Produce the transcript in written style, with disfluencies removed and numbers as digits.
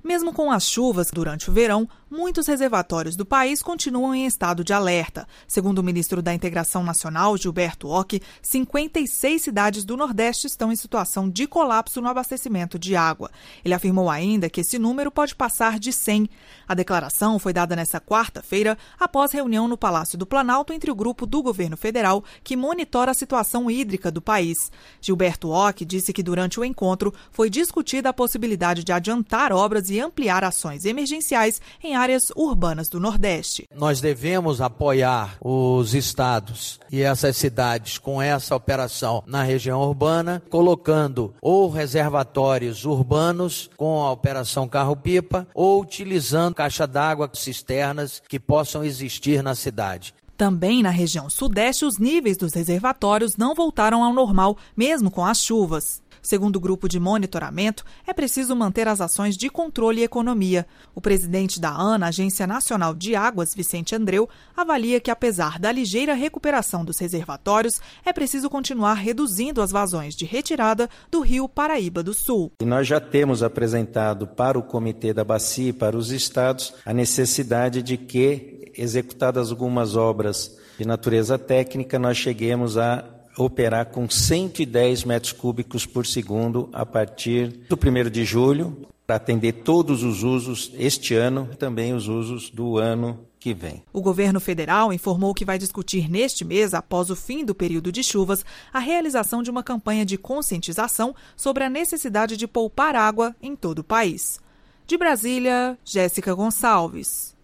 Mesmo com as chuvas durante o verão, muitos reservatórios do país continuam em estado de alerta. Segundo o ministro da Integração Nacional, Gilberto Ock, 56 cidades do Nordeste estão em situação de colapso no abastecimento de água. Ele afirmou ainda que esse número pode passar de 100. A declaração foi dada nesta quarta-feira, após reunião no Palácio do Planalto entre o grupo do governo federal que monitora a situação hídrica do país. Gilberto Ock disse que durante o encontro foi discutida a possibilidade de adiantar obras e ampliar ações emergenciais em áreas urbanas do Nordeste. Nós devemos apoiar os estados e essas cidades com essa operação na região urbana, colocando ou reservatórios urbanos com a operação carro-pipa ou utilizando caixa d'água, cisternas que possam existir na cidade. Também na região sudeste, os níveis dos reservatórios não voltaram ao normal, mesmo com as chuvas. Segundo o grupo de monitoramento, é preciso manter as ações de controle e economia. O presidente da ANA, Agência Nacional de Águas, Vicente Andreu, avalia que, apesar da ligeira recuperação dos reservatórios, é preciso continuar reduzindo as vazões de retirada do rio Paraíba do Sul. E nós já temos apresentado para o Comitê da Bacia e para os estados a necessidade de que, executadas algumas obras de natureza técnica, nós cheguemos a operar com 110 metros cúbicos por segundo a partir do 1º de julho, para atender todos os usos este ano e também os usos do ano que vem. O governo federal informou que vai discutir neste mês, após o fim do período de chuvas, a realização de uma campanha de conscientização sobre a necessidade de poupar água em todo o país. De Brasília, Jéssica Gonçalves.